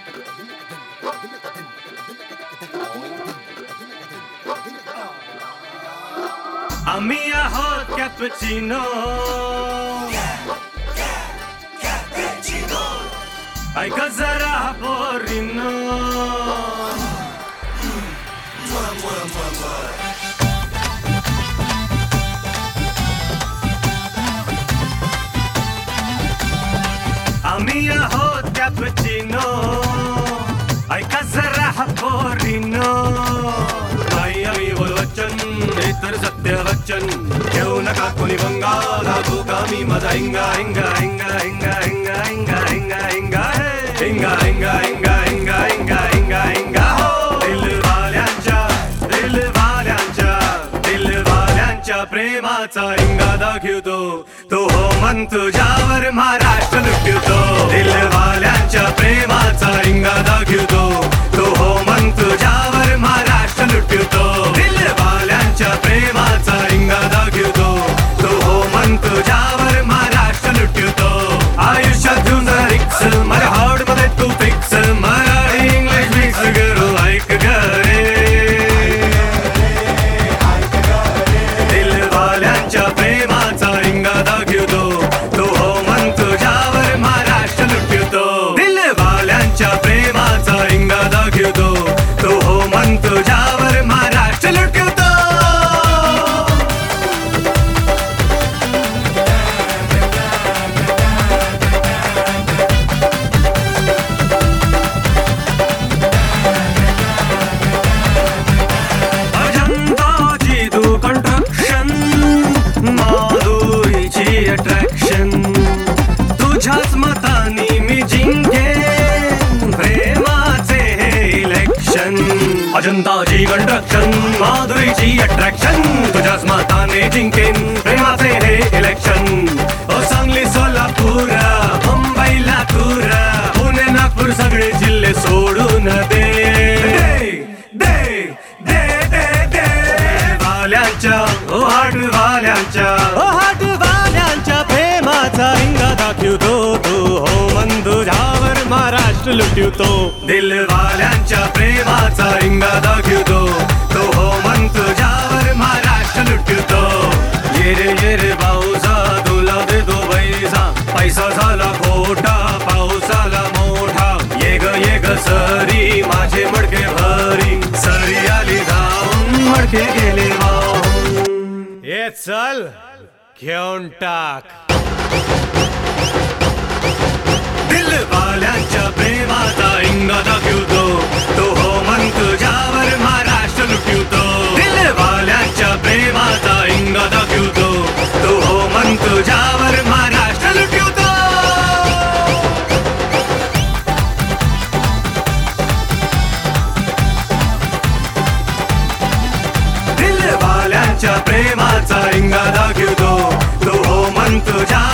आम्ही आहोत कॅपुचिनो, ऐका जरा पोरीनो. आम्ही आहोत कॅपुचिनो, ऐका जरा पोरीनो. नाही आम्ही वचन हे तर सत्य वचन, घेऊ नका कोणी पंगा, लागू का मी माझा हिंगा हिंगा हिंगा हिंगा हिंगा हिंगा हिंगा हिंगा हिंगा हिंगा हिंगा हिंगा हिंगा हिंगा हिंगा हो. दिलवाल्यांच्या प्रेमाचा हिंगा दाखवतो, तो हो मन तुझ्यावर महाराष्ट्र लुटतो. दिलवाल्यांच्या प्रेमाचा हिंगा दाखवतो, तो हो मन तुझ्यावर महाराष्ट्र लुटतो. दिलवाल्यांच्या प्रेमाचा हिंगा दाखवतो, तो हो मन तुझ्यावर महाराष्ट्र लुटतो. आयुष्यात घेऊन जरा रिक्स, माझ्या हार्ट मध्ये तू फिक्स, मराठी इंग्लिश मिक्स करू ऐक घरे. दिलवाल्यांच्या प्रेमाचा हिंगा दाखवतो, तो हो मन तुझ्यावर महाराष्ट्र लुटतो. दिलवाल्यांच्या प्रेमाचा हिंगा दाखवतो, तो हो मन तुझ्यावर महाराष्ट्र लुटतो. अजंताची तू कंस्ट्रक्शन, माधुरीची अट्रॅक्शन, तुझ्याच मतानी मी जिंकेन प्रेमाचे हे इलेक्शन. अजंताची कंस्ट्रक्शन, माधुरीची अट्रॅक्शन, तुझ्याच मताने जिंकेन प्रेमाचे हे इलेक्शन. ओ सांगली सोलापूर मुंबई लातूर पुणे नागपूर सगळे जिल्हे सोडून दे. ओ हाटवाल्यांच्या प्रेमाचा हिंगा दाखवतो, तो हो मन तुझ्यावर महाराष्ट्र लुटतो. दिलवाल्यांच्या प्रेमाचा हिंगा दाखवतो, तो हो मन तुझ्यावर महाराष्ट्र लुटतो. ये रे पाऊसा तुला देतो पैसा, पैसा झाला खोटा पाऊसाला मोठा. ये ग सरी माझे मडके भरी, सरी आली धावून मडके गेले वाहून. ये चल घेऊन टाक. दिलवाल्यांच्या प्रेमाचा हिंगा दाखवतो, तो हो मन तुझ्यावर महाराष्ट्र लुटतो. दिलवाल्यांच्या प्रेमाचा हिंगा दाखवतो, तो हो मन तुझ्यावर महाराष्ट्र लुटतो. दिलवाल्यांच्या प्रेमाचा हिंगा दाखवतो, तो हो मन तुझ्या